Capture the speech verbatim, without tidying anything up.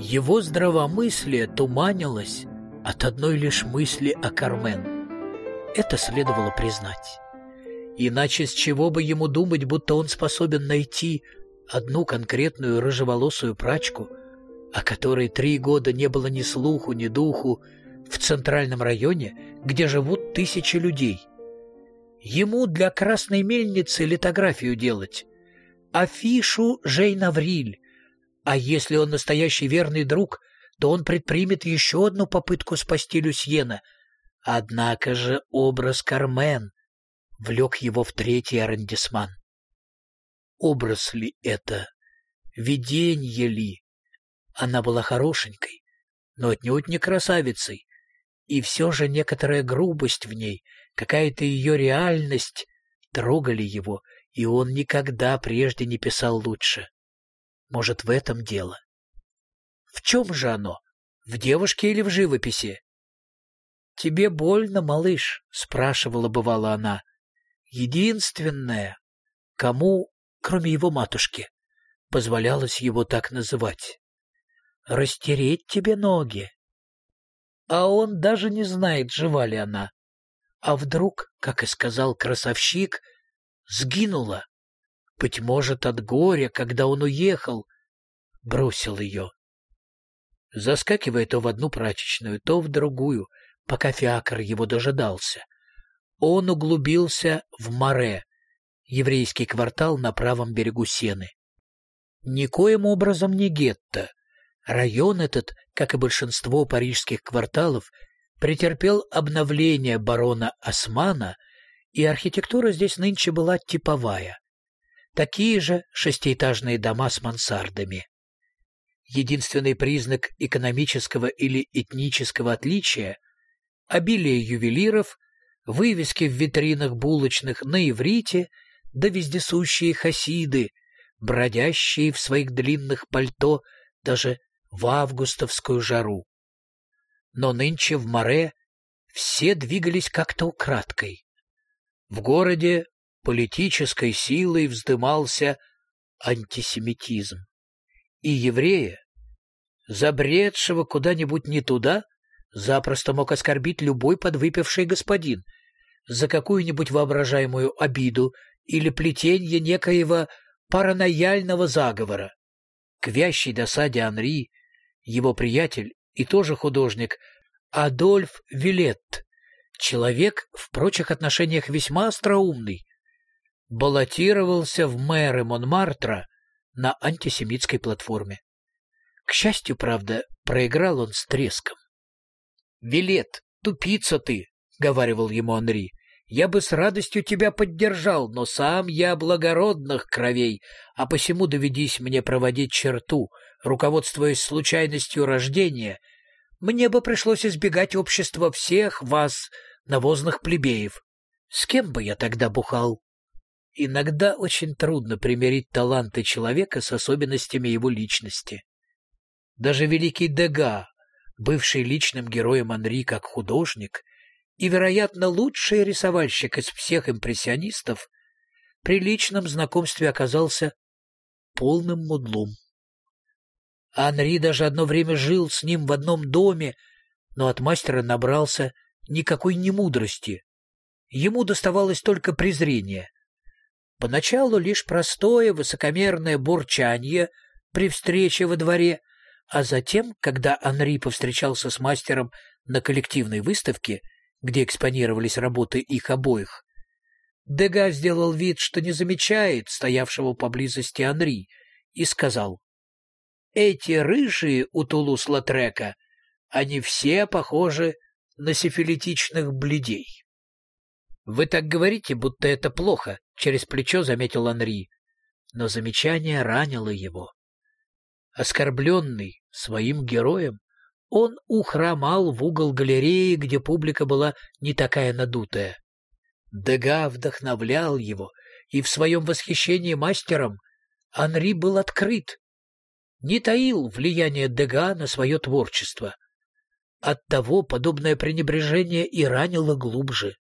Его здравомыслие туманилось от одной лишь мысли о Кармен. Это следовало признать. Иначе с чего бы ему думать, будто он способен найти одну конкретную рыжеволосую прачку, о которой три года не было ни слуху, ни духу, в центральном районе, где живут тысячи людей. Ему для красной мельницы литографию делать, афишу Жейн Авриль, а если он настоящий верный друг, то он предпримет еще одну попытку спасти Люсьена. Однако же образ Кармен влек его в третий аррondissement. Образ ли это? Виденье ли? Она была хорошенькой, но отнюдь не красавицей, и все же некоторая грубость в ней, какая-то ее реальность трогали его, и он никогда прежде не писал лучше. Может, в этом дело? В чем же оно? В девушке или в живописи? «Тебе больно, малыш?» — спрашивала бывала она. Единственное, кому, кроме его матушки, позволялось его так называть. «Растереть тебе ноги». А он даже не знает, жива ли она. А вдруг, как и сказал красавщик, сгинула. Быть может, от горя, когда он уехал, бросил ее. Заскакивая то в одну прачечную, то в другую, пока фиакр его дожидался, он углубился в Маре, еврейский квартал на правом берегу Сены. Никоим образом не гетто. Район этот, как и большинство парижских кварталов, претерпел обновление барона Османа, и архитектура здесь нынче была типовая. Такие же шестиэтажные дома с мансардами. Единственный признак экономического или этнического отличия – обилие ювелиров, вывески в витринах булочных на иврите, да вездесущие хасиды, бродящие в своих длинных пальто даже в августовскую жару. Но нынче в Маре все двигались как-то украдкой. В городе политической силой вздымался антисемитизм. И еврея, забредшего куда-нибудь не туда, запросто мог оскорбить любой подвыпивший господин за какую-нибудь воображаемую обиду или плетенье некоего паранояльного заговора. К вящей досаде Анри его приятель и тоже художник Адольф Вилетт, человек в прочих отношениях весьма остроумный, баллотировался в мэры Монмартра на антисемитской платформе. К счастью, правда, проиграл он с треском. «Вилет, тупица ты!» — говаривал ему Анри. «Я бы с радостью тебя поддержал, но сам я благородных кровей, а посему доведись мне проводить черту, руководствуясь случайностью рождения, мне бы пришлось избегать общества всех вас, навозных плебеев. С кем бы я тогда бухал?» Иногда очень трудно примирить таланты человека с особенностями его личности. Даже великий Дега, бывший личным героем Анри как художник и, вероятно, лучший рисовальщик из всех импрессионистов, при личном знакомстве оказался полным мудлом. Анри даже одно время жил с ним в одном доме, но от мастера набрался никакой не мудрости. Ему доставалось только презрение. Поначалу лишь простое высокомерное бурчанье при встрече во дворе, а затем, когда Анри повстречался с мастером на коллективной выставке, где экспонировались работы их обоих, Дега сделал вид, что не замечает стоявшего поблизости Анри, и сказал: «Эти рыжие у Тулус-Латрека, они все похожи на сифилитичных блядей». «Вы так говорите, будто это плохо», — через плечо заметил Анри, но замечание ранило его. Оскорбленный своим героем, он ухромал в угол галереи, где публика была не такая надутая. Дега вдохновлял его, и в своем восхищении мастером Анри был открыт, не таил влияние Дега на свое творчество. Оттого подобное пренебрежение и ранило глубже.